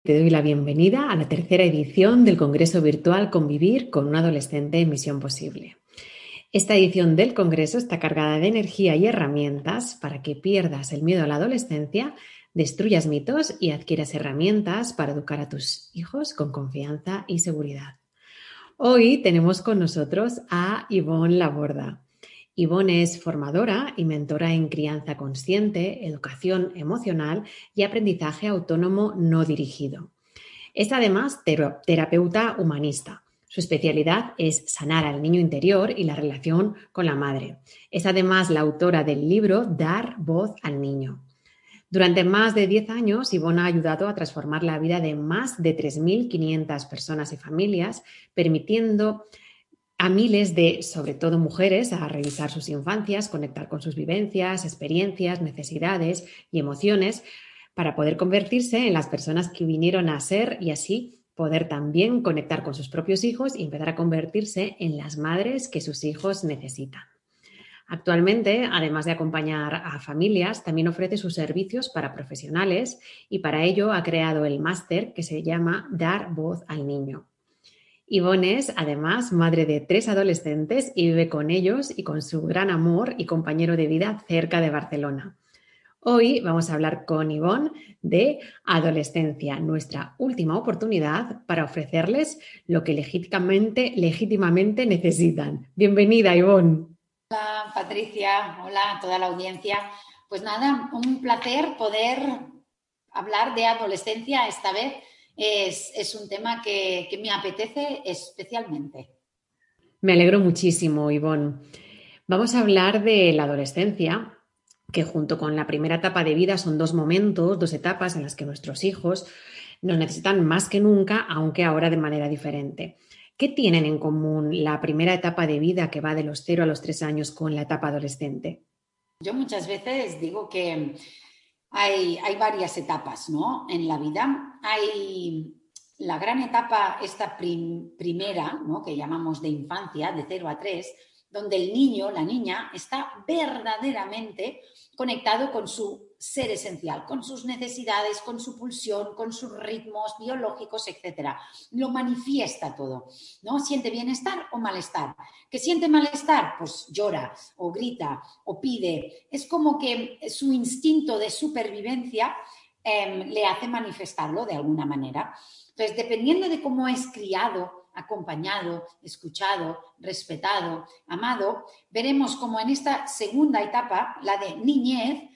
Te doy la bienvenida a la tercera edición del Congreso Virtual Convivir con un adolescente en Misión Posible. Esta edición del Congreso está cargada de energía y herramientas para que pierdas el miedo a la adolescencia, destruyas mitos y adquieras herramientas para educar a tus hijos con confianza y seguridad. Hoy tenemos con nosotros a Ivonne Laborda. Ivonne es formadora y mentora en crianza consciente, educación emocional y aprendizaje autónomo no dirigido. Es además terapeuta humanista. Su especialidad es sanar al niño interior y la relación con la madre. Es además la autora del libro Dar voz al niño. Durante más de 10 años, Ivonne ha ayudado a transformar la vida de más de 3.500 personas y familias, permitiendo a miles de, sobre todo mujeres, a revisar sus infancias, conectar con sus vivencias, experiencias, necesidades y emociones para poder convertirse en las personas que vinieron a ser y así poder también conectar con sus propios hijos y empezar a convertirse en las madres que sus hijos necesitan. Actualmente, además de acompañar a familias, también ofrece sus servicios para profesionales y para ello ha creado el máster que se llama Dar voz al niño. Ivonne es, además, madre de 3 adolescentes y vive con ellos y con su gran amor y compañero de vida cerca de Barcelona. Hoy vamos a hablar con Ivonne de adolescencia, nuestra última oportunidad para ofrecerles lo que legítimamente necesitan. Bienvenida, Ivonne. Hola Patricia, hola a toda la audiencia. Pues nada, un placer poder hablar de adolescencia esta vez. Es un tema que me apetece especialmente. Me alegro muchísimo, Ivonne. Vamos a hablar de la adolescencia, que junto con la primera etapa de vida son 2 momentos, 2 etapas en las que nuestros hijos nos necesitan más que nunca, aunque ahora de manera diferente. ¿Qué tienen en común la primera etapa de vida que va de los 0 a los 3 años con la etapa adolescente? Yo muchas veces digo que hay varias etapas, ¿no? En la vida. Hay la gran etapa, esta primera, ¿no? Que llamamos de infancia, de 0 a 3, donde el niño, la niña, está verdaderamente conectado con su ser esencial, con sus necesidades, con su pulsión, con sus ritmos biológicos, etcétera. Lo manifiesta todo, ¿no? Siente bienestar o malestar. ¿Que siente malestar? Pues llora o grita o pide. Es como que su instinto de supervivencia le hace manifestarlo de alguna manera. Entonces, dependiendo de cómo es criado, acompañado, escuchado, respetado, amado, veremos cómo en esta segunda etapa, la de niñez,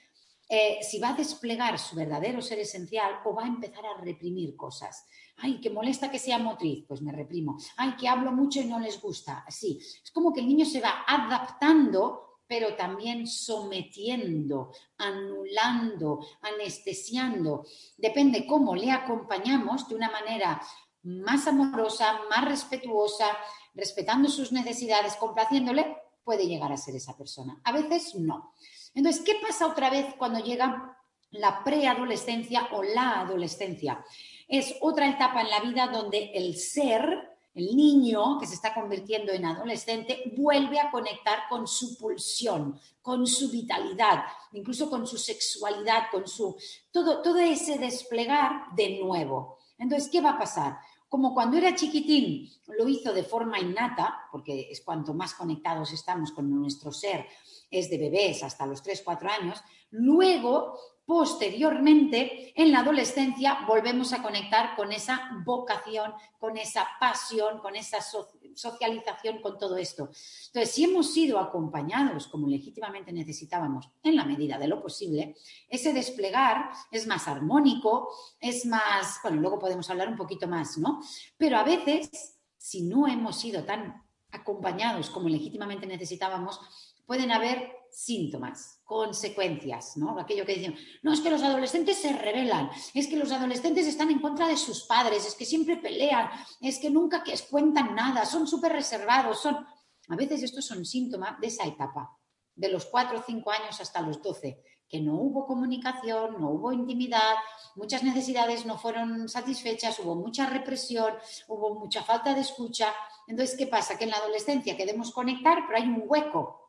si va a desplegar su verdadero ser esencial o va a empezar a reprimir cosas. Ay, que molesta que sea motriz, pues me reprimo. Ay, que hablo mucho y no les gusta. Así. Es como que el niño se va adaptando, pero también sometiendo, anulando, anestesiando. Depende cómo le acompañamos de una manera más amorosa, más respetuosa, respetando sus necesidades, complaciéndole, puede llegar a ser esa persona. A veces no. Entonces, ¿qué pasa otra vez cuando llega la preadolescencia o la adolescencia? Es otra etapa en la vida donde el ser, el niño que se está convirtiendo en adolescente, vuelve a conectar con su pulsión, con su vitalidad, incluso con su sexualidad, con su todo ese desplegar de nuevo. Entonces, ¿qué va a pasar? Como cuando era chiquitín lo hizo de forma innata, porque es cuanto más conectados estamos con nuestro ser, es de bebés hasta los 3, 4 años, luego, posteriormente, en la adolescencia volvemos a conectar con esa vocación, con esa pasión, con esa socialización, con todo esto. Entonces, si hemos sido acompañados como legítimamente necesitábamos, en la medida de lo posible, ese desplegar es más armónico, es más, bueno, luego podemos hablar un poquito más, ¿no? Pero a veces, si no hemos sido tan acompañados como legítimamente necesitábamos, pueden haber síntomas, consecuencias, ¿no? Aquello que dicen, no, es que los adolescentes se rebelan, es que los adolescentes están en contra de sus padres, es que siempre pelean, es que nunca que cuentan nada, son súper reservados, son... A veces estos son síntomas de esa etapa, de los 4 o 5 años hasta los 12, que no hubo comunicación, no hubo intimidad, muchas necesidades no fueron satisfechas, hubo mucha represión, hubo mucha falta de escucha. Entonces, ¿qué pasa? Que en la adolescencia queremos conectar, pero hay un hueco.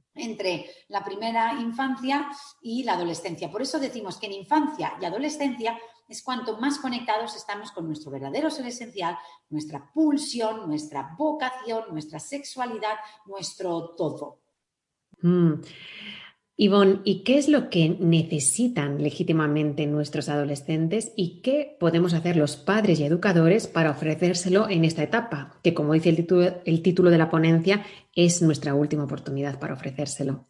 entre la primera infancia y la adolescencia. Por eso decimos que en infancia y adolescencia es cuanto más conectados estamos con nuestro verdadero ser esencial, nuestra pulsión, nuestra vocación, nuestra sexualidad, nuestro todo. Ivonne, ¿y qué es lo que necesitan legítimamente nuestros adolescentes y qué podemos hacer los padres y educadores para ofrecérselo en esta etapa? Que, como dice el título de la ponencia, es nuestra última oportunidad para ofrecérselo.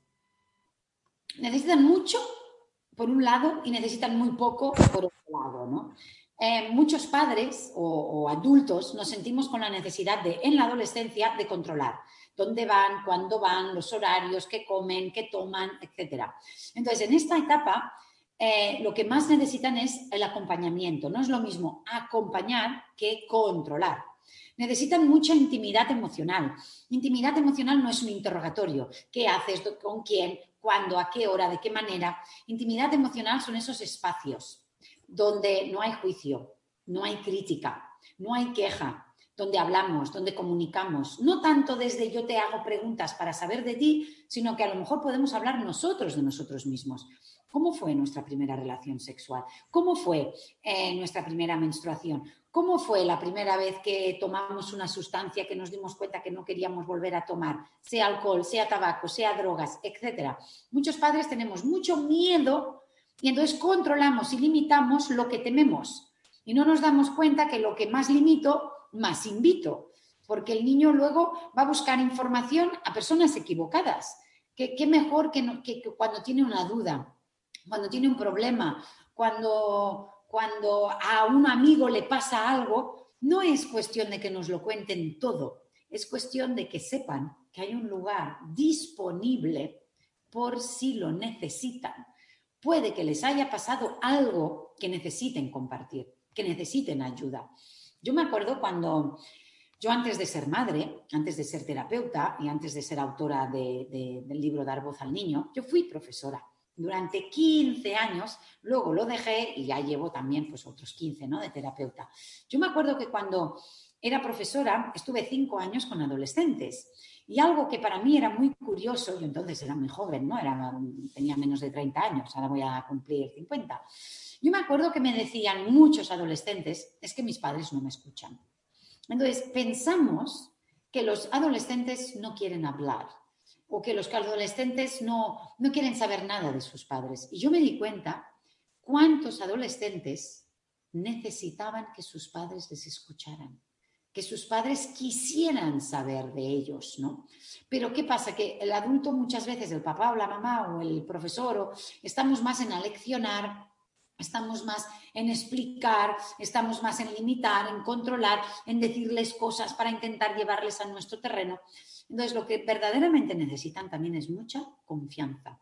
Necesitan mucho, por un lado, y necesitan muy poco, por otro lado, ¿no? Muchos padres o adultos nos sentimos con la necesidad de, en la adolescencia, de controlar dónde van, cuándo van, los horarios, qué comen, qué toman, etc. Entonces, en esta etapa, lo que más necesitan es el acompañamiento. No es lo mismo acompañar que controlar. Necesitan mucha intimidad emocional. Intimidad emocional no es un interrogatorio. ¿Qué haces? ¿Con quién? ¿Cuándo? ¿A qué hora? ¿De qué manera? Intimidad emocional son esos espacios donde no hay juicio, no hay crítica, no hay queja, donde hablamos, donde comunicamos. No tanto desde yo te hago preguntas para saber de ti, sino que a lo mejor podemos hablar nosotros de nosotros mismos. ¿Cómo fue nuestra primera relación sexual? ¿Cómo fue nuestra primera menstruación? ¿Cómo fue la primera vez que tomamos una sustancia que nos dimos cuenta que no queríamos volver a tomar? Sea alcohol, sea tabaco, sea drogas, etcétera. Muchos padres tenemos mucho miedo y entonces controlamos y limitamos lo que tememos. Y no nos damos cuenta que lo que más limito, más invito. Porque el niño luego va a buscar información a personas equivocadas. ¿Qué mejor que cuando tiene una duda, cuando tiene un problema, cuando a un amigo le pasa algo? No es cuestión de que nos lo cuenten todo, es cuestión de que sepan que hay un lugar disponible por si lo necesitan. Puede que les haya pasado algo que necesiten compartir, que necesiten ayuda. Yo me acuerdo cuando yo, antes de ser madre, antes de ser terapeuta y antes de ser autora del libro Dar voz al niño, yo fui profesora durante 15 años, luego lo dejé y ya llevo también pues otros 15, ¿no?, de terapeuta. Yo me acuerdo que cuando era profesora estuve 5 años con adolescentes y algo que para mí era muy curioso, yo entonces era muy joven, ¿no? Tenía menos de 30 años, ahora voy a cumplir 50. Yo me acuerdo que me decían muchos adolescentes, es que mis padres no me escuchan. Entonces, pensamos que los adolescentes no quieren hablar o que los adolescentes no quieren saber nada de sus padres. Y yo me di cuenta cuántos adolescentes necesitaban que sus padres les escucharan, que sus padres quisieran saber de ellos, ¿no? Pero ¿qué pasa? Que el adulto muchas veces, el papá o la mamá o el profesor, estamos más en aleccionar, estamos más en explicar, estamos más en limitar, en controlar, en decirles cosas para intentar llevarles a nuestro terreno. Entonces, lo que verdaderamente necesitan también es mucha confianza.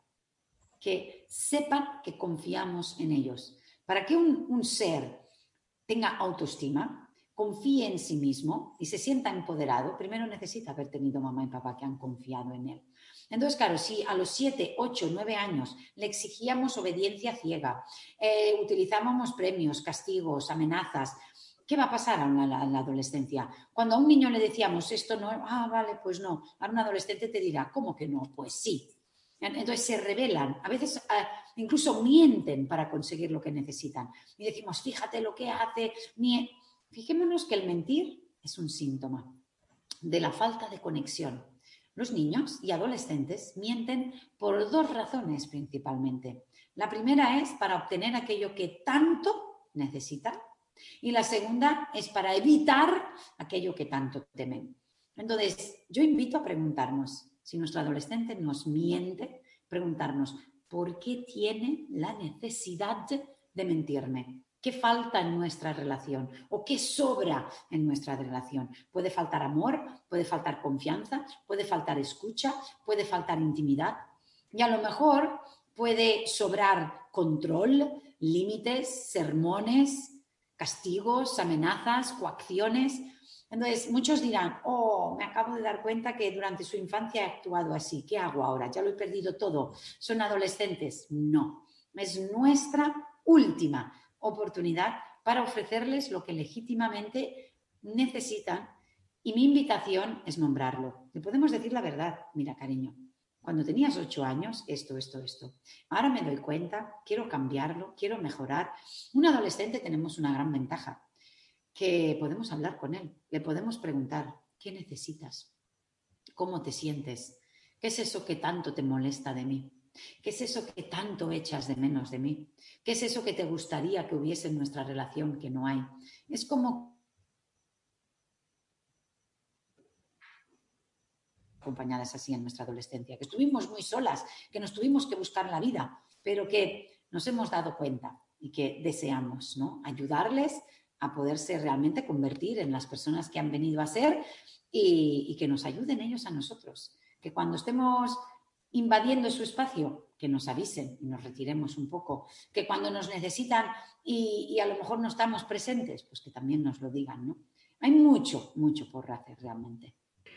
Que sepan que confiamos en ellos. Para que un ser tenga autoestima, confíe en sí mismo y se sienta empoderado, primero necesita haber tenido mamá y papá que han confiado en él. Entonces, claro, si a los 7, 8, 9 años le exigíamos obediencia ciega, utilizábamos premios, castigos, amenazas, ¿qué va a pasar en la adolescencia? Cuando a un niño le decíamos esto no, vale, pues no. Ahora un adolescente te dirá, ¿cómo que no? Pues sí. Entonces se rebelan, a veces incluso mienten para conseguir lo que necesitan. Y decimos, fíjate lo que hace. Fijémonos que el mentir es un síntoma de la falta de conexión. Los niños y adolescentes mienten por 2 razones principalmente. La primera es para obtener aquello que tanto necesitan y la segunda es para evitar aquello que tanto temen. Entonces, yo invito a preguntarnos, si nuestro adolescente nos miente, preguntarnos, ¿por qué tiene la necesidad de mentirme? ¿Qué falta en nuestra relación? ¿O qué sobra en nuestra relación? Puede faltar amor, puede faltar confianza, puede faltar escucha, puede faltar intimidad. Y a lo mejor puede sobrar control, límites, sermones, castigos, amenazas, coacciones. Entonces, muchos dirán, me acabo de dar cuenta que durante su infancia he actuado así. ¿Qué hago ahora? ¿Ya lo he perdido todo? ¿Son adolescentes? No. Es nuestra última oportunidad para ofrecerles lo que legítimamente necesitan y mi invitación es nombrarlo. Le podemos decir la verdad. Mira, cariño, cuando tenías 8 años, esto. Ahora me doy cuenta, quiero cambiarlo, quiero mejorar. Un adolescente tenemos una gran ventaja, que podemos hablar con él, le podemos preguntar, ¿qué necesitas? ¿Cómo te sientes? ¿Qué es eso que tanto te molesta de mí? ¿Qué es eso que tanto echas de menos de mí? ¿Qué es eso que te gustaría que hubiese en nuestra relación que no hay? Es como acompañadas así en nuestra adolescencia, que estuvimos muy solas, que nos tuvimos que buscar la vida, pero que nos hemos dado cuenta y que deseamos, ¿no?, ayudarles a poderse realmente convertir en las personas que han venido a ser y que nos ayuden ellos a nosotros. Que cuando estemos invadiendo su espacio, que nos avisen y nos retiremos un poco. Que cuando nos necesitan y a lo mejor no estamos presentes, pues que también nos lo digan, ¿no? Hay mucho por hacer realmente.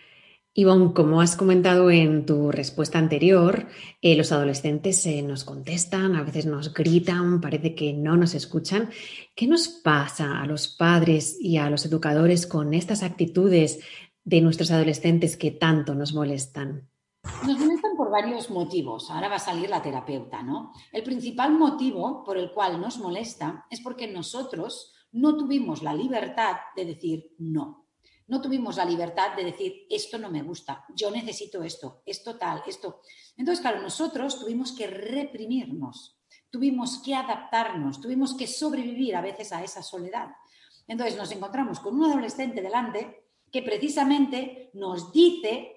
Ivonne, como has comentado en tu respuesta anterior, los adolescentes nos contestan, a veces nos gritan, parece que no nos escuchan. ¿Qué nos pasa a los padres y a los educadores con estas actitudes de nuestros adolescentes que tanto nos molestan? Nos molestan por varios motivos. Ahora va a salir la terapeuta, ¿no? El principal motivo por el cual nos molesta es porque nosotros no tuvimos la libertad de decir no. No tuvimos la libertad de decir, esto no me gusta, yo necesito esto, esto tal, esto. Entonces, claro, nosotros tuvimos que reprimirnos, tuvimos que adaptarnos, tuvimos que sobrevivir a veces a esa soledad. Entonces nos encontramos con un adolescente delante que precisamente nos dice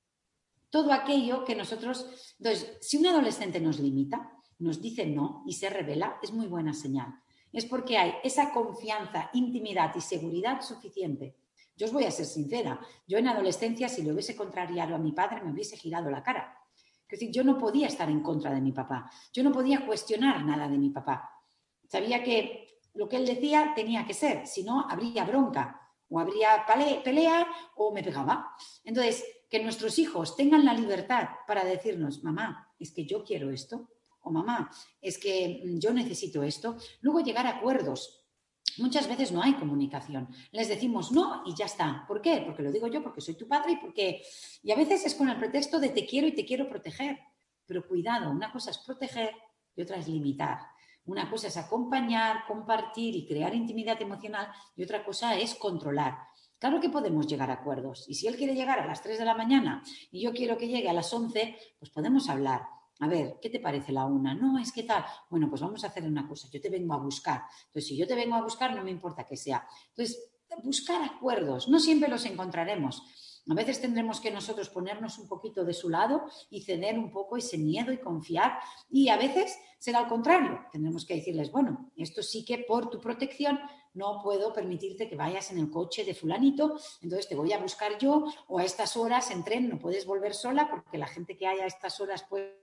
todo aquello que nosotros... Entonces, si un adolescente nos limita, nos dice no y se revela, es muy buena señal. Es porque hay esa confianza, intimidad y seguridad suficiente. Yo os voy a ser sincera, yo en adolescencia, si le hubiese contrariado a mi padre, me hubiese girado la cara. Es decir, yo no podía estar en contra de mi papá, yo no podía cuestionar nada de mi papá. Sabía que lo que él decía tenía que ser, si no, habría bronca, o habría pelea, o me pegaba. Entonces, que nuestros hijos tengan la libertad para decirnos, mamá, es que yo quiero esto, o mamá, es que yo necesito esto. Luego llegar a acuerdos. Muchas veces no hay comunicación. Les decimos no y ya está. ¿Por qué? Porque lo digo yo, porque soy tu padre y a veces es con el pretexto de te quiero y te quiero proteger. Pero cuidado, una cosa es proteger y otra es limitar. Una cosa es acompañar, compartir y crear intimidad emocional y otra cosa es controlar. Claro que podemos llegar a acuerdos y si él quiere llegar a las 3 de la mañana y yo quiero que llegue a las 11, pues podemos hablar. A ver, ¿qué te parece la 1? No, es que tal. Bueno, pues vamos a hacer una cosa. Yo te vengo a buscar. Entonces, si yo te vengo a buscar, no me importa que sea. Entonces, buscar acuerdos. No siempre los encontraremos. A veces tendremos que nosotros ponernos un poquito de su lado y ceder un poco ese miedo y confiar. Y a veces será al contrario. Tendremos que decirles, bueno, esto sí que por tu protección no puedo permitirte que vayas en el coche de fulanito, entonces te voy a buscar yo, o a estas horas en tren no puedes volver sola porque la gente que hay a estas horas puede...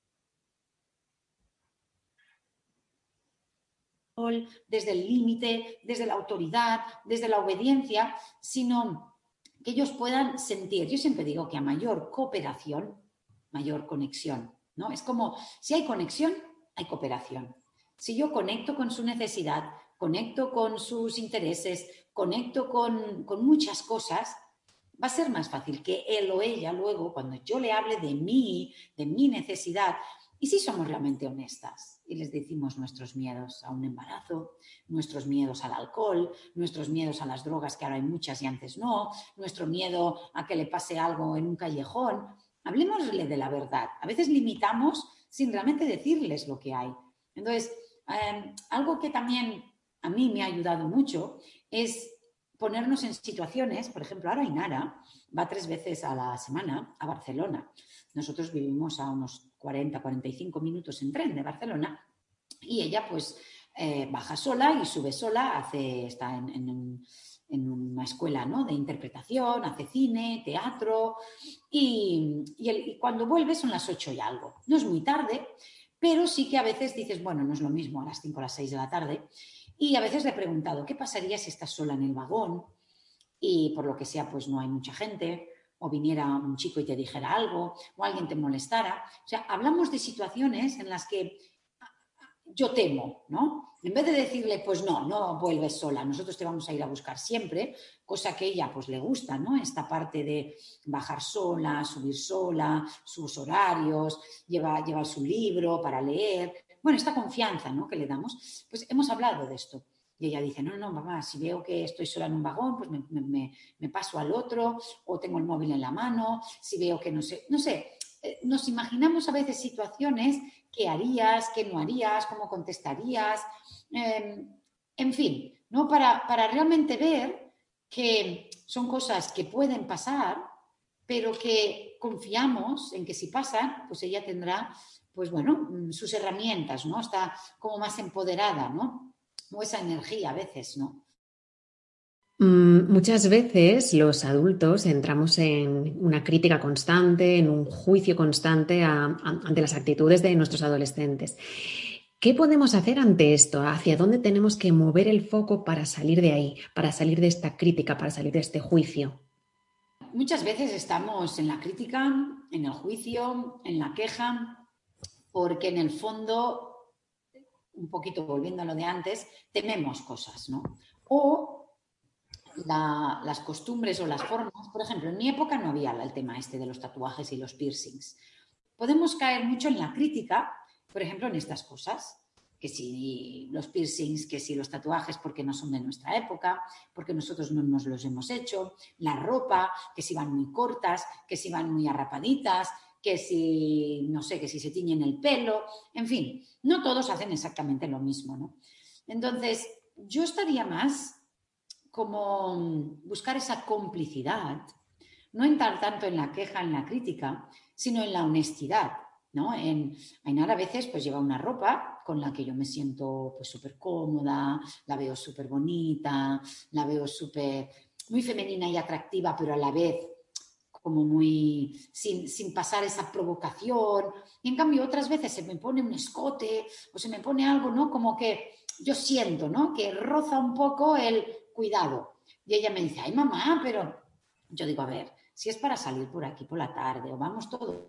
desde el límite, desde la autoridad, desde la obediencia, sino que ellos puedan sentir. Yo siempre digo que a mayor cooperación, mayor conexión, ¿no? Es como, si hay conexión, hay cooperación. Si yo conecto con su necesidad, conecto con sus intereses, conecto con muchas cosas, va a ser más fácil que él o ella luego, cuando yo le hable de mi necesidad, y si somos realmente honestas y les decimos nuestros miedos a un embarazo, nuestros miedos al alcohol, nuestros miedos a las drogas, que ahora hay muchas y antes no, nuestro miedo a que le pase algo en un callejón, hablemosle de la verdad. A veces limitamos sin realmente decirles lo que hay. Entonces, algo que también a mí me ha ayudado mucho es ponernos en situaciones, por ejemplo, ahora Inara va 3 veces a la semana a Barcelona. Nosotros vivimos a unos 40-45 minutos en tren de Barcelona y ella pues baja sola y sube sola, está en una escuela, ¿no?, de interpretación, hace cine, teatro y cuando vuelve son las 8 y algo. No es muy tarde, pero sí que a veces dices, bueno, no es lo mismo a las 5 o las 6 de la tarde. Y a veces le he preguntado, ¿qué pasaría si estás sola en el vagón y por lo que sea pues no hay mucha gente, o viniera un chico y te dijera algo, o alguien te molestara? O sea, hablamos de situaciones en las que yo temo, ¿no? En vez de decirle, pues no vuelves sola, nosotros te vamos a ir a buscar siempre, cosa que a ella pues le gusta, ¿no? Esta parte de bajar sola, subir sola, sus horarios, llevar su libro para leer. Bueno, esta confianza, ¿no?, que le damos, pues hemos hablado de esto. Y ella dice, no, mamá, si veo que estoy sola en un vagón, pues me paso al otro, o tengo el móvil en la mano, si veo que no sé, nos imaginamos a veces situaciones que harías, que no harías, cómo contestarías, en fin, ¿no? Para realmente ver que son cosas que pueden pasar, pero que confiamos en que si pasan, pues ella tendrá, pues bueno, sus herramientas, ¿no? Está como más empoderada, ¿no? O esa energía a veces, ¿no? Muchas veces los adultos entramos en una crítica constante, en un juicio constante ante las actitudes de nuestros adolescentes. ¿Qué podemos hacer ante esto? ¿Hacia dónde tenemos que mover el foco para salir de ahí, para salir de esta crítica, para salir de este juicio? Muchas veces estamos en la crítica, en el juicio, en la queja, porque en el fondo, un poquito volviendo a lo de antes, tememos cosas, ¿no? O las costumbres o las formas, por ejemplo, en mi época no había el tema este de los tatuajes y los piercings. Podemos caer mucho en la crítica, por ejemplo, en estas cosas, que si los piercings, que si los tatuajes porque no son de nuestra época, porque nosotros no nos los hemos hecho, la ropa, que si van muy cortas, que si van muy arrapaditas, que si, no sé, que si se tiñen el pelo, en fin, no todos hacen exactamente lo mismo, ¿no? Entonces, yo estaría más como buscar esa complicidad, no entrar tanto en la queja, en la crítica, sino en la honestidad, ¿no? Ainara a veces pues lleva una ropa con la que yo me siento pues súper cómoda, la veo súper bonita, la veo súper, muy femenina y atractiva, pero a la vez como muy, sin pasar esa provocación. Y en cambio otras veces se me pone un escote o se me pone algo, ¿no? Como que yo siento, ¿no?, que roza un poco el cuidado. Y ella me dice, ay mamá, pero yo digo, a ver, si es para salir por aquí por la tarde o vamos todos,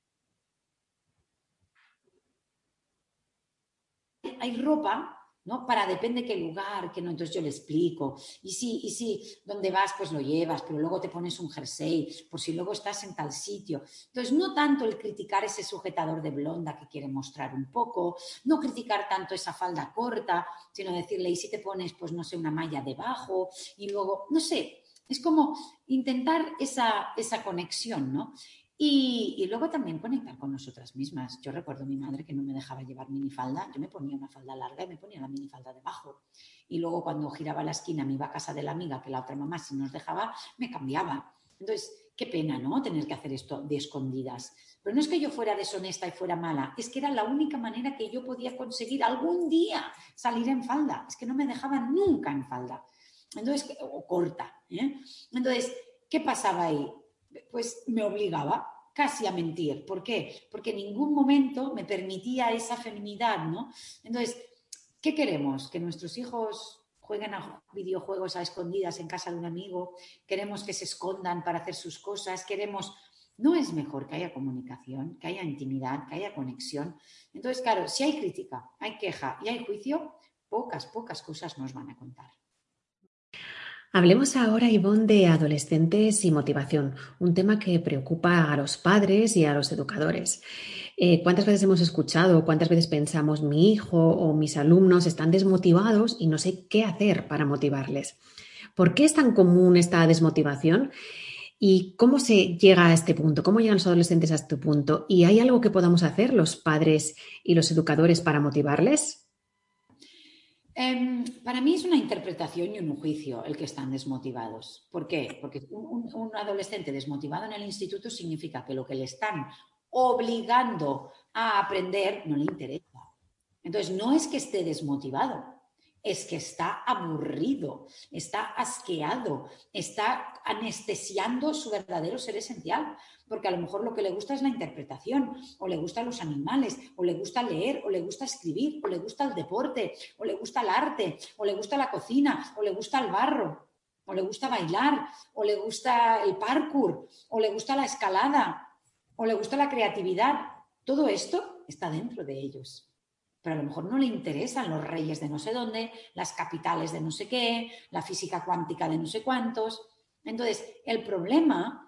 hay ropa, ¿no? Para depende qué lugar, que no, entonces yo le explico. Y si donde vas, pues lo llevas, pero luego te pones un jersey, por si luego estás en tal sitio. Entonces, no tanto el criticar ese sujetador de blonda que quiere mostrar un poco, no criticar tanto esa falda corta, sino decirle, y si te pones, pues no sé, una malla debajo, y luego, no sé, es como intentar esa conexión, ¿no? Y luego también conectar con nosotras mismas. Yo recuerdo a mi madre que no me dejaba llevar minifalda. Yo me ponía una falda larga y me ponía la minifalda debajo. Y luego cuando giraba la esquina me iba a casa de la amiga, que la otra mamá si nos dejaba, me cambiaba. Entonces, qué pena, ¿no?, tener que hacer esto de escondidas. Pero no es que yo fuera deshonesta y fuera mala, es que era la única manera que yo podía conseguir algún día salir en falda. Es que no me dejaban nunca en falda. Entonces, o corta, ¿eh? Entonces, ¿qué pasaba ahí? Pues me obligaba casi a mentir. ¿Por qué? Porque en ningún momento me permitía esa feminidad, ¿no? Entonces, ¿qué queremos? ¿Que nuestros hijos jueguen a videojuegos a escondidas en casa de un amigo? ¿Queremos que se escondan para hacer sus cosas? ¿Queremos...? No es mejor que haya comunicación, que haya intimidad, que haya conexión. Entonces, claro, si hay crítica, hay queja y hay juicio, pocas cosas nos van a contar. Hablemos ahora, Ivonne, de adolescentes y motivación, un tema que preocupa a los padres y a los educadores. ¿Cuántas veces hemos escuchado, cuántas veces pensamos, mi hijo o mis alumnos están desmotivados y no sé qué hacer para motivarles? ¿Por qué es tan común esta desmotivación? ¿Y cómo se llega a este punto? ¿Cómo llegan los adolescentes a este punto? ¿Y hay algo que podamos hacer los padres y los educadores para motivarles? Para mí es una interpretación y un juicio el que están desmotivados. ¿Por qué? Porque un adolescente desmotivado en el instituto significa que lo que le están obligando a aprender no le interesa. Entonces, no es que esté desmotivado, es que está aburrido, está asqueado, está anestesiando su verdadero ser esencial, porque a lo mejor lo que le gusta es la interpretación, o le gustan los animales, o le gusta leer, o le gusta escribir, o le gusta el deporte, o le gusta el arte, o le gusta la cocina, o le gusta el barro, o le gusta bailar, o le gusta el parkour, o le gusta la escalada, o le gusta la creatividad. Todo esto está dentro de ellos. pero a lo mejor no le interesan los reyes de no sé dónde, las capitales de no sé qué, la física cuántica de no sé cuántos. Entonces, el problema,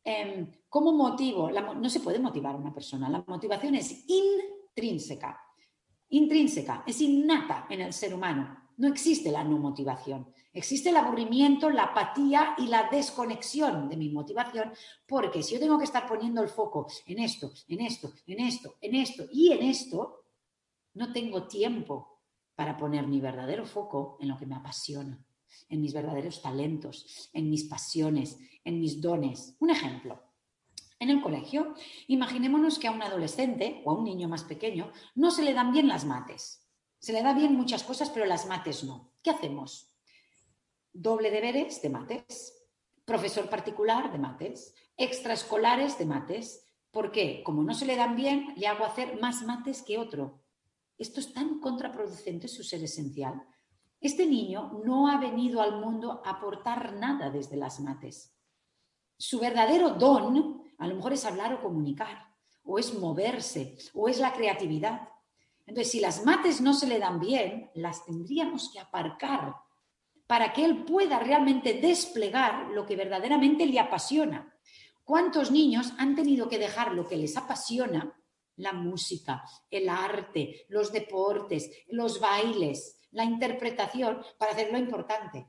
¿cómo motivo? No se puede motivar a una persona. La motivación es intrínseca. Intrínseca, es innata en el ser humano. No existe la no motivación. Existe el aburrimiento, la apatía y la desconexión de mi motivación, porque si yo tengo que estar poniendo el foco en esto, en esto, en esto, en esto y en esto, no tengo tiempo para poner mi verdadero foco en lo que me apasiona, en mis verdaderos talentos, en mis pasiones, en mis dones. Un ejemplo. En el colegio, imaginémonos que a un adolescente o a un niño más pequeño no se le dan bien las mates. Se le da bien muchas cosas, pero las mates no. ¿Qué hacemos? Doble deberes de mates, profesor particular de mates, extraescolares de mates. ¿Por qué? Como no se le dan bien, le hago hacer más mates que otro. Esto es tan contraproducente, su ser esencial. Este niño no ha venido al mundo a aportar nada desde las mates. Su verdadero don a lo mejor es hablar o comunicar, o es moverse, o es la creatividad. Entonces, si las mates no se le dan bien, las tendríamos que aparcar para que él pueda realmente desplegar lo que verdaderamente le apasiona. ¿Cuántos niños han tenido que dejar lo que les apasiona? La música, el arte, los deportes, los bailes, la interpretación, para hacerlo importante.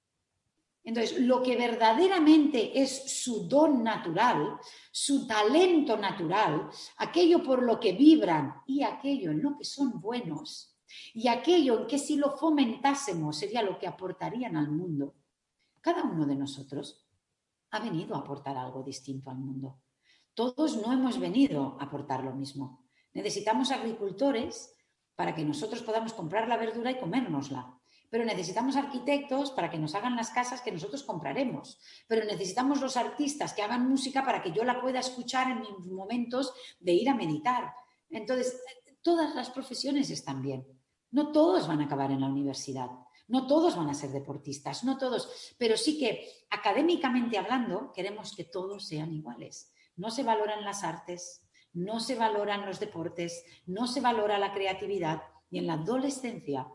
Entonces, lo que verdaderamente es su don natural, su talento natural, aquello por lo que vibran y aquello en lo que son buenos, y aquello en que si lo fomentásemos sería lo que aportarían al mundo. Cada uno de nosotros ha venido a aportar algo distinto al mundo. Todos no hemos venido a aportar lo mismo. Necesitamos agricultores para que nosotros podamos comprar la verdura y comérnosla. Pero necesitamos arquitectos para que nos hagan las casas que nosotros compraremos. Pero necesitamos los artistas que hagan música para que yo la pueda escuchar en mis momentos de ir a meditar. Entonces, todas las profesiones están bien. No todos van a acabar en la universidad. No todos van a ser deportistas, no todos. Pero sí que académicamente hablando queremos que todos sean iguales. No se valoran las artes, no se valoran los deportes, no se valora la creatividad. Y en la adolescencia,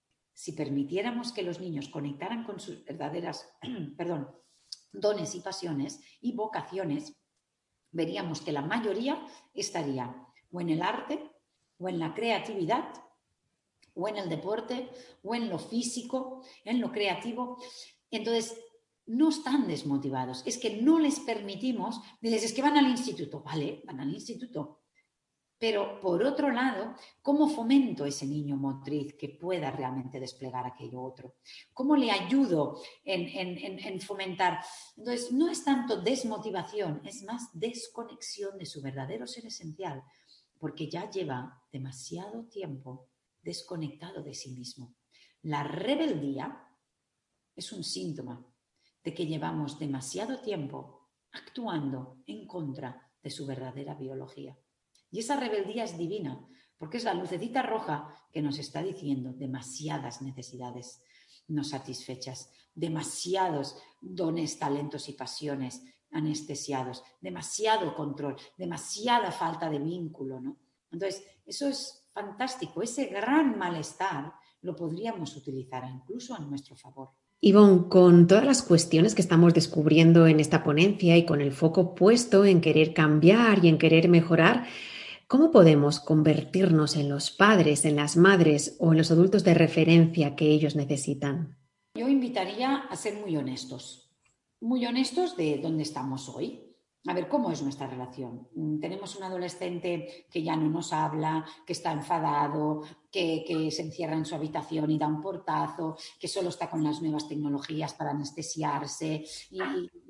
si permitiéramos que los niños conectaran con sus verdaderas dones y pasiones y vocaciones, veríamos que la mayoría estaría o en el arte, o en la creatividad, o en el deporte, o en lo físico, en lo creativo. Entonces, no están desmotivados, es que no les permitimos, dices, es que van al instituto, vale, van al instituto. Pero, por otro lado, ¿cómo fomento ese niño motriz que pueda realmente desplegar aquello otro? ¿Cómo le ayudo en fomentar? Entonces, no es tanto desmotivación, es más desconexión de su verdadero ser esencial, porque ya lleva demasiado tiempo desconectado de sí mismo. La rebeldía es un síntoma de que llevamos demasiado tiempo actuando en contra de su verdadera biología. Y esa rebeldía es divina, porque es la lucecita roja que nos está diciendo demasiadas necesidades no satisfechas, demasiados dones, talentos y pasiones anestesiados, demasiado control, demasiada falta de vínculo, ¿no? Entonces, eso es fantástico. Ese gran malestar lo podríamos utilizar incluso a nuestro favor. Ivonne, con todas las cuestiones que estamos descubriendo en esta ponencia y con el foco puesto en querer cambiar y en querer mejorar, ¿cómo podemos convertirnos en los padres, en las madres o en los adultos de referencia que ellos necesitan? Yo invitaría a ser muy honestos de dónde estamos hoy. A ver, ¿cómo es nuestra relación? Tenemos un adolescente que ya no nos habla, que está enfadado, que se encierra en su habitación y da un portazo, que solo está con las nuevas tecnologías para anestesiarse y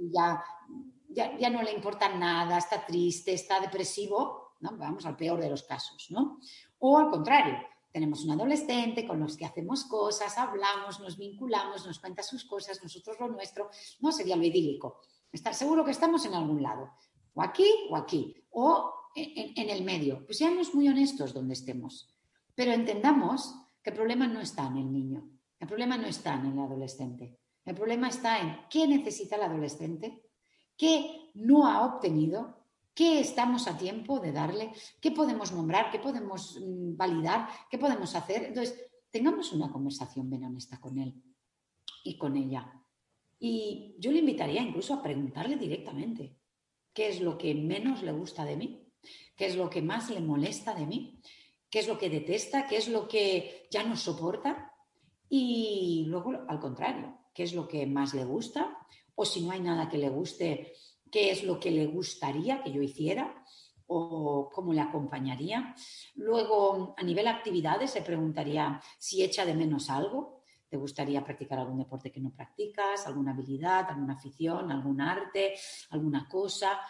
ya no le importa nada, está triste, está depresivo, ¿no? Vamos al peor de los casos, ¿no? O al contrario, tenemos un adolescente con los que hacemos cosas, hablamos, nos vinculamos, nos cuenta sus cosas, nosotros lo nuestro, no sería lo idílico. Seguro que estamos en algún lado, o aquí, o en el medio. Pues seamos muy honestos donde estemos, pero entendamos que el problema no está en el niño, el problema no está en el adolescente, el problema está en qué necesita el adolescente, qué no ha obtenido, ¿Qué estamos a tiempo de darle? ¿Qué podemos nombrar? ¿Qué podemos validar? ¿Qué podemos hacer? Entonces, tengamos una conversación bien honesta con él y con ella. Y yo le invitaría incluso a preguntarle directamente qué es lo que menos le gusta de mí, qué es lo que más le molesta de mí, qué es lo que detesta, qué es lo que ya no soporta y luego al contrario, qué es lo que más le gusta o si no hay nada que le guste, qué es lo que le gustaría que yo hiciera o cómo le acompañaría. Luego, a nivel actividades, le preguntaría si echa de menos algo. ¿Te gustaría practicar algún deporte que no practicas, alguna habilidad, alguna afición, algún arte, alguna cosa?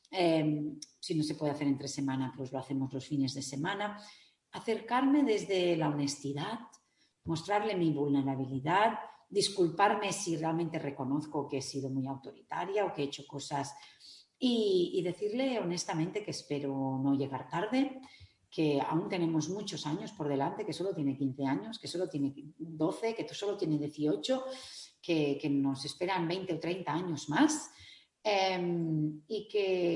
Si no se puede hacer entre semana, pues lo hacemos los fines de semana. Acercarme desde la honestidad, mostrarle mi vulnerabilidad, disculparme si realmente reconozco que he sido muy autoritaria o que he hecho cosas y decirle honestamente que espero no llegar tarde, que aún tenemos muchos años por delante, que solo tiene 15 años, que solo tiene 12, que solo tiene 18, que nos esperan 20 o 30 años más y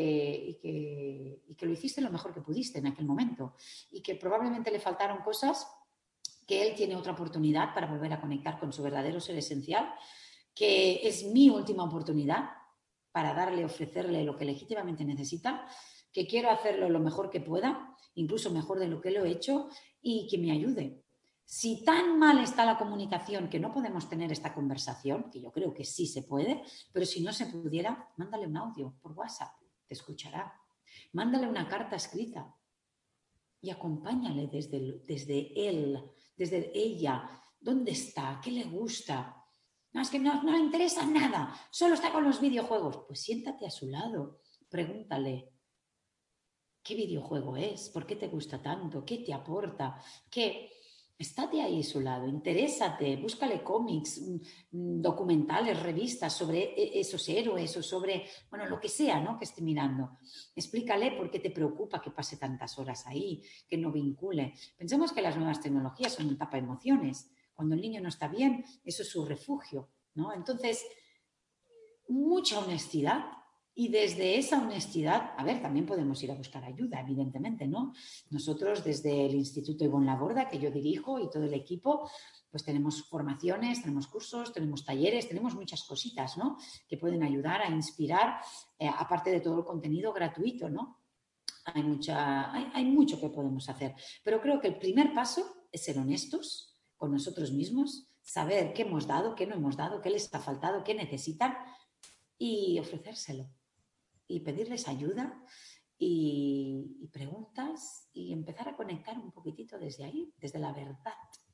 que lo hiciste lo mejor que pudiste en aquel momento y que probablemente le faltaron cosas, que él tiene otra oportunidad para volver a conectar con su verdadero ser esencial, que es mi última oportunidad para darle, ofrecerle lo que legítimamente necesita, que quiero hacerlo lo mejor que pueda, incluso mejor de lo que lo he hecho, y que me ayude. Si tan mal está la comunicación que no podemos tener esta conversación, que yo creo que sí se puede, pero si no se pudiera, mándale un audio por WhatsApp, te escuchará. Mándale una carta escrita y acompáñale desde él, desde ella. ¿Dónde está? ¿Qué le gusta? No, es que no le interesa nada, solo está con los videojuegos. Pues siéntate a su lado, pregúntale, ¿qué videojuego es? ¿Por qué te gusta tanto? ¿Qué te aporta? ¿Qué? Estate ahí a su lado, interésate, búscale cómics, documentales, revistas sobre esos héroes o sobre, bueno, lo que sea, ¿no? Que esté mirando. Explícale por qué te preocupa que pase tantas horas ahí, que no vincule. Pensemos que las nuevas tecnologías son un tapaemociones. Cuando el niño no está bien, eso es su refugio, ¿no? Entonces, mucha honestidad y desde esa honestidad, a ver, también podemos ir a buscar ayuda, evidentemente, ¿no? Nosotros desde el Instituto Ivonne Laborda, que yo dirijo y todo el equipo, pues tenemos formaciones, tenemos cursos, tenemos talleres, tenemos muchas cositas, ¿no? Que pueden ayudar a inspirar, aparte de todo el contenido gratuito, ¿no? Hay mucho que podemos hacer, pero creo que el primer paso es ser honestos con nosotros mismos, saber qué hemos dado, qué no hemos dado, qué les ha faltado, qué necesitan y ofrecérselo y pedirles ayuda y preguntas y empezar a conectar un poquitito desde ahí, desde la verdad.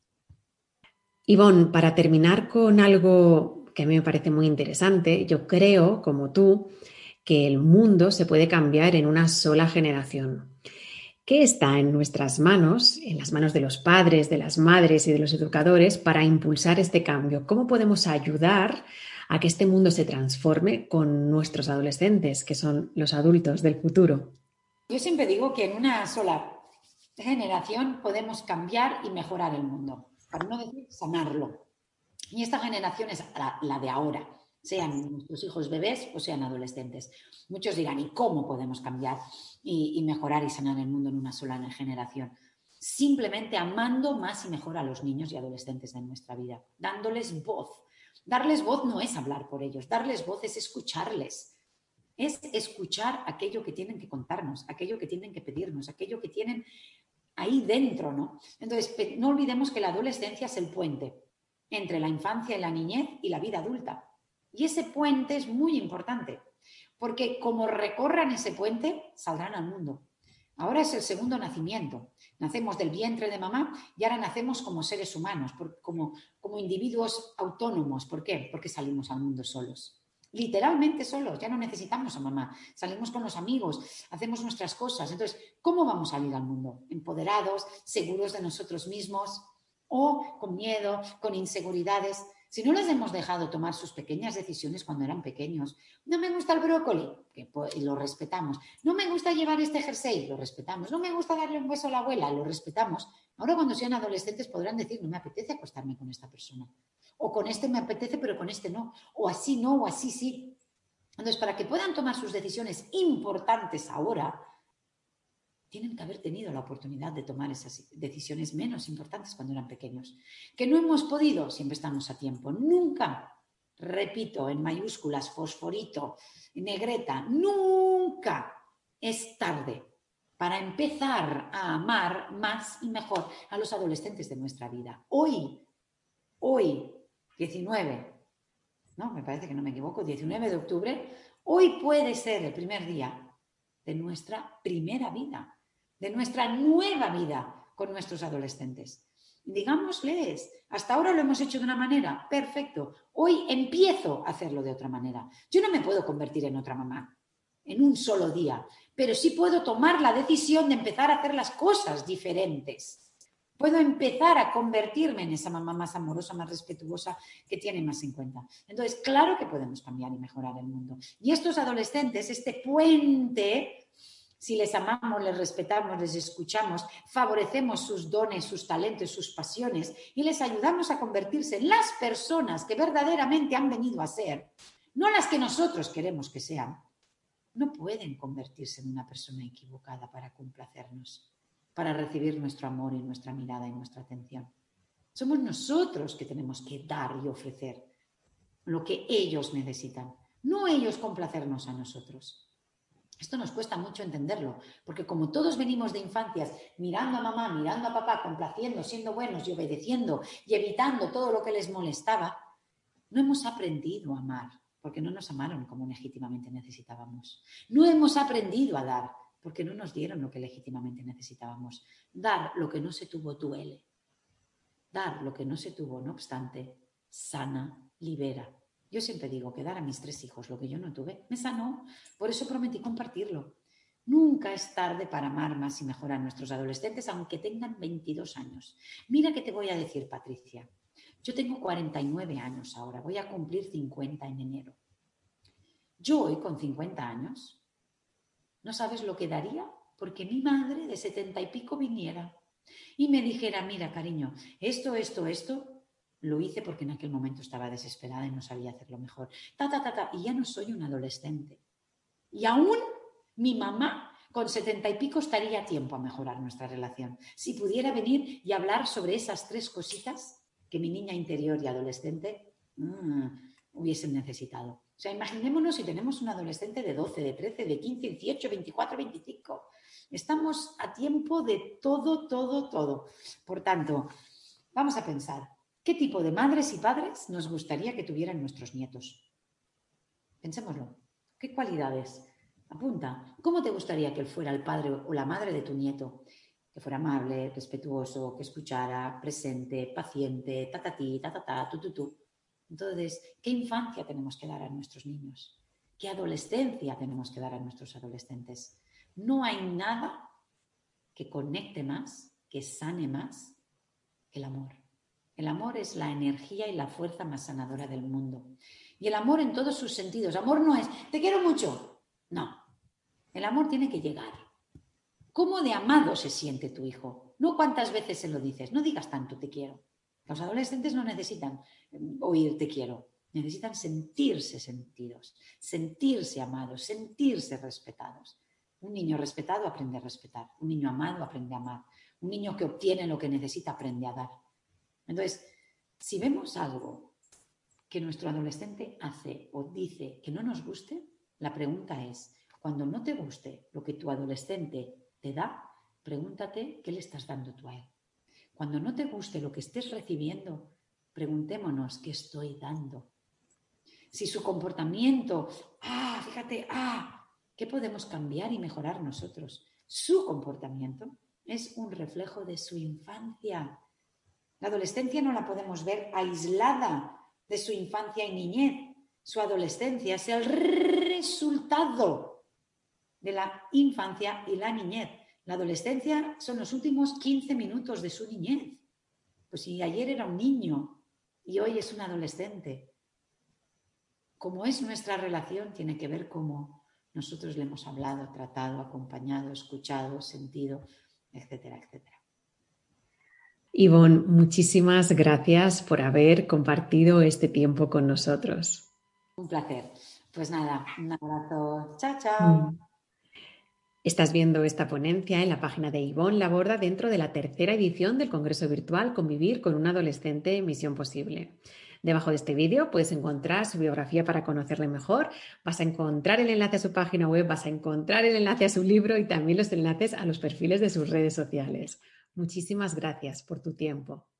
Ivonne, para terminar con algo que a mí me parece muy interesante, yo creo, como tú, que el mundo se puede cambiar en una sola generación. ¿Qué está en nuestras manos, en las manos de los padres, de las madres y de los educadores para impulsar este cambio? ¿Cómo podemos ayudar a que este mundo se transforme con nuestros adolescentes, que son los adultos del futuro? Yo siempre digo que en una sola generación podemos cambiar y mejorar el mundo, para no decir sanarlo. Y esta generación es la de ahora, sean nuestros hijos bebés o sean adolescentes. Muchos dirán, ¿y cómo podemos cambiar y mejorar y sanar el mundo en una sola generación? Simplemente amando más y mejor a los niños y adolescentes de nuestra vida, dándoles voz. Darles voz no es hablar por ellos, darles voz es escucharles. Es escuchar aquello que tienen que contarnos, aquello que tienen que pedirnos, aquello que tienen ahí dentro, ¿no? Entonces, no olvidemos que la adolescencia es el puente entre la infancia y la niñez y la vida adulta. Y ese puente es muy importante, porque como recorran ese puente, saldrán al mundo. Ahora es el segundo nacimiento. Nacemos del vientre de mamá y ahora nacemos como seres humanos, como individuos autónomos. ¿Por qué? Porque salimos al mundo solos. Literalmente solos, ya no necesitamos a mamá. Salimos con los amigos, hacemos nuestras cosas. Entonces, ¿cómo vamos a salir al mundo? Empoderados, seguros de nosotros mismos o con miedo, con inseguridades. Si no les hemos dejado tomar sus pequeñas decisiones cuando eran pequeños, no me gusta el brócoli, que lo respetamos. No me gusta llevar este jersey, lo respetamos. No me gusta darle un beso a la abuela, lo respetamos. Ahora cuando sean adolescentes podrán decir, no me apetece acostarme con esta persona. O con este me apetece, pero con este no. O así no, o así sí. Entonces, para que puedan tomar sus decisiones importantes ahora, tienen que haber tenido la oportunidad de tomar esas decisiones menos importantes cuando eran pequeños. Que no hemos podido, siempre estamos a tiempo. Nunca, repito, en mayúsculas, fosforito, negreta, nunca es tarde para empezar a amar más y mejor a los adolescentes de nuestra vida. Hoy, 19, ¿no? Me parece que no me equivoco, 19 de octubre, hoy puede ser el primer día de nuestra primera vida, de nuestra nueva vida con nuestros adolescentes. Digámosles, hasta ahora lo hemos hecho de una manera, perfecto, hoy empiezo a hacerlo de otra manera. Yo no me puedo convertir en otra mamá en un solo día, pero sí puedo tomar la decisión de empezar a hacer las cosas diferentes. Puedo empezar a convertirme en esa mamá más amorosa, más respetuosa, que tiene más en cuenta. Entonces, claro que podemos cambiar y mejorar el mundo. Y estos adolescentes, este puente, si les amamos, les respetamos, les escuchamos, favorecemos sus dones, sus talentos, sus pasiones y les ayudamos a convertirse en las personas que verdaderamente han venido a ser, no las que nosotros queremos que sean, no pueden convertirse en una persona equivocada para complacernos, para recibir nuestro amor y nuestra mirada y nuestra atención. Somos nosotros que tenemos que dar y ofrecer lo que ellos necesitan, no ellos complacernos a nosotros. Esto nos cuesta mucho entenderlo, porque como todos venimos de infancias mirando a mamá, mirando a papá, complaciendo, siendo buenos y obedeciendo y evitando todo lo que les molestaba, no hemos aprendido a amar, porque no nos amaron como legítimamente necesitábamos. No hemos aprendido a dar, porque no nos dieron lo que legítimamente necesitábamos. Dar lo que no se tuvo duele. Dar lo que no se tuvo, no obstante, sana, libera. Yo siempre digo que dar a mis 3 hijos lo que yo no tuve me sanó. Por eso prometí compartirlo. Nunca es tarde para amar más y mejor a nuestros adolescentes, aunque tengan 22 años. Mira que te voy a decir, Patricia. Yo tengo 49 años ahora, voy a cumplir 50 en enero. Yo hoy con 50 años, no sabes lo que daría porque mi madre de 70 y pico viniera y me dijera, mira cariño, esto, lo hice porque en aquel momento estaba desesperada y no sabía hacerlo mejor. Y ya no soy un adolescente. Y aún mi mamá con 70 y pico estaría a tiempo a mejorar nuestra relación. Si pudiera venir y hablar sobre esas 3 cositas que mi niña interior y adolescente hubiesen necesitado. O sea, imaginémonos si tenemos un adolescente de 12, de 13, de 15, 18, 24, 25. Estamos a tiempo de todo. Por tanto, vamos a pensar, ¿qué tipo de madres y padres nos gustaría que tuvieran nuestros nietos? Pensémoslo. ¿Qué cualidades? Apunta. ¿Cómo te gustaría que él fuera el padre o la madre de tu nieto? Que fuera amable, respetuoso, que escuchara, presente, paciente, tú. Entonces, ¿qué infancia tenemos que dar a nuestros niños? ¿Qué adolescencia tenemos que dar a nuestros adolescentes? No hay nada que conecte más, que sane más que el amor. El amor es la energía y la fuerza más sanadora del mundo. Y el amor en todos sus sentidos. Amor no es, te quiero mucho. No. El amor tiene que llegar. ¿Cómo de amado se siente tu hijo? No cuántas veces se lo dices. No digas tanto te quiero. Los adolescentes no necesitan oír te quiero. Necesitan sentirse sentidos, sentirse amados, sentirse respetados. Un niño respetado aprende a respetar. Un niño amado aprende a amar. Un niño que obtiene lo que necesita aprende a dar. Entonces, si vemos algo que nuestro adolescente hace o dice que no nos guste, la pregunta es, cuando no te guste lo que tu adolescente te da, pregúntate qué le estás dando tú a él. Cuando no te guste lo que estés recibiendo, preguntémonos qué estoy dando. Si su comportamiento, fíjate, ¿qué podemos cambiar y mejorar nosotros? Su comportamiento es un reflejo de su infancia. La adolescencia no la podemos ver aislada de su infancia y niñez. Su adolescencia es el resultado de la infancia y la niñez. La adolescencia son los últimos 15 minutos de su niñez. Pues si ayer era un niño y hoy es un adolescente, cómo es nuestra relación tiene que ver cómo nosotros le hemos hablado, tratado, acompañado, escuchado, sentido, etcétera, etcétera. Ivonne, muchísimas gracias por haber compartido este tiempo con nosotros. Un placer. Pues nada, un abrazo. Chao, chao. Mm. Estás viendo esta ponencia en la página de Ivonne Laborda dentro de la tercera edición del Congreso Virtual Convivir con un adolescente Misión Posible. Debajo de este vídeo puedes encontrar su biografía para conocerle mejor, vas a encontrar el enlace a su página web, vas a encontrar el enlace a su libro y también los enlaces a los perfiles de sus redes sociales. Muchísimas gracias por tu tiempo.